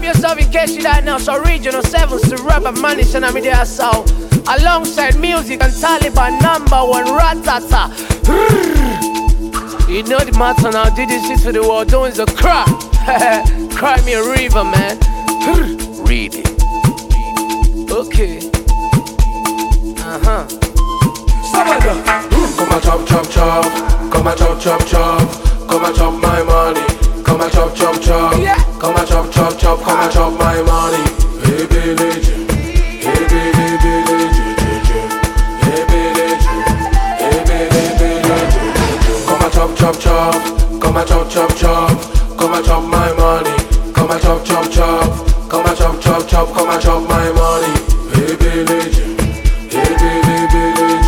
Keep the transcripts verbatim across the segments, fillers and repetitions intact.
up yourself in case you don't know. So Regional Sevens to Rubber Manish and I'm in there so alongside music and Taliban number one Ratata. You know the matter now, did this shit for the world, doing the crap. Cry me a river, man. Read it. Okay. Uh-huh. Come and chop, chop, chop. Come and chop, chop, chop. Come and chop my money. Come and chop, chop, chop. Yeah. Come and chop, chop, chop. Come and chop my money. Hey, village. Hey, village, village. Hey, village. Hey, village, village. Come and chop, chop, chop. Come and chop, chop, chop. Come and chop my money. Come and chop, chop, chop. Come and chop, chop, chop. Come and chop my money. Hey, village. Hey, village, village.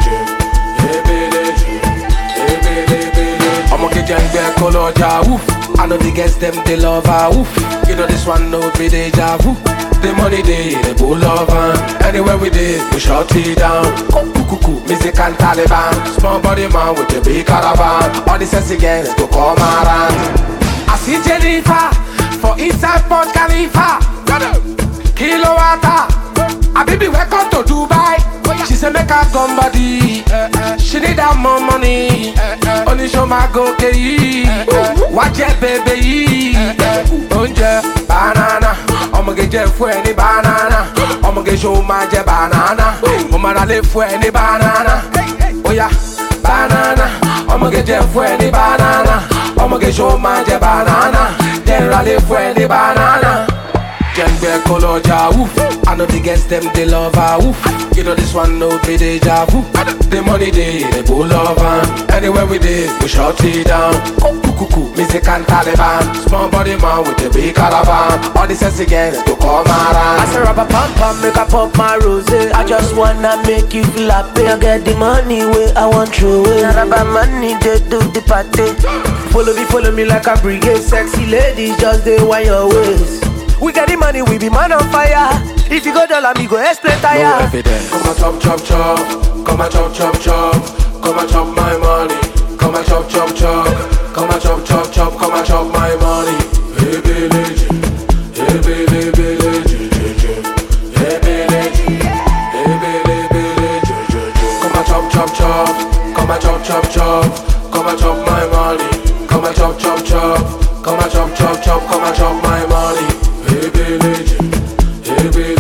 Hey, village. Hey, village, village. I'ma get young back, color ja, woof. I know the guests them they love her, woof. You know this one no be deja vu. The money they, they pull love and anywhere we did, we shut it down. Cuckoo, cuckoo, music and Taliban. Small body man with a big caravan. All the sexy girls to come around. I see Jennifer for inside Port Khalifa. Kilo water. A baby welcome to Dubai. She say make her come body. She need that more money. Only show my go key. Watch it baby. Onje banana. I'ma get you for any banana. I'ma get show my jet banana. I'ma live for any banana. Oh yeah, banana. I'ma get you for any banana. I'ma get show my jet banana. Then I live for any banana. Jembe color ja woof. I know the guests them they love her woof. You know this one no be deja vu. The money they they pull love and anywhere we did we shut it down. Cuckoo, cuckoo, music and Taliban. Small body man with a big caravan. All the sexy girls to come around. I say rubber pump pump make I pop my rose. I just wanna make you feel happy. I get the money where I want throw it. Now rubber money they do the party. Follow me, follow me like a brigade. Sexy ladies just they want your waist. We get the money, we be man on fire. If you go dollar, me go explain tire. No evidence. Come and chop, chop, chop. Come and chop, chop, chop. Come and chop my money. Come and chop, chop, chop. Come and chop, chop, chop. Come and chop my money. Hey, village. Hey, village, village. Hey, village. Hey, village, village. Come and chop, chop, chop. Come and chop, chop, chop. Come and chop my money. Come and chop, chop, chop. Come and chop, chop, chop. Come and chop my money. Hey, village. Hey, village.